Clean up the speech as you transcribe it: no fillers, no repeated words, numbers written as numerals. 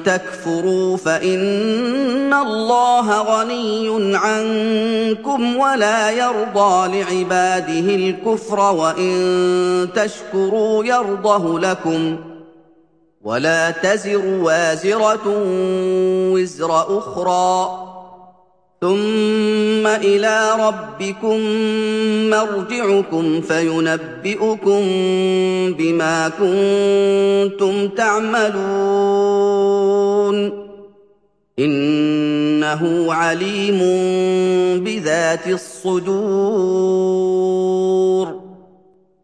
تَكْفُرُوا فَإِنَّ اللَّهَ غَنِيٌّ عَنكُمْ وَلَا يَرْضَىٰ لِعِبَادِهِ الْكُفْرَ وَإِن تَشْكُرُوا يَرْضَهُ لَكُمْ ۗ وَلَا تَزِرُ وَازِرَةٌ وِزْرَ أُخْرَىٰ ۗ ثُمَّ إِلَىٰ رَبِّكُم مَّرْجِعُكُمْ فَيُنَبِّئُكُم بِمَا كُنتُمْ تَعْمَلُونَ ۚ إِنَّهُ عَلِيمٌ بِذَاتِ الصُّدُورِ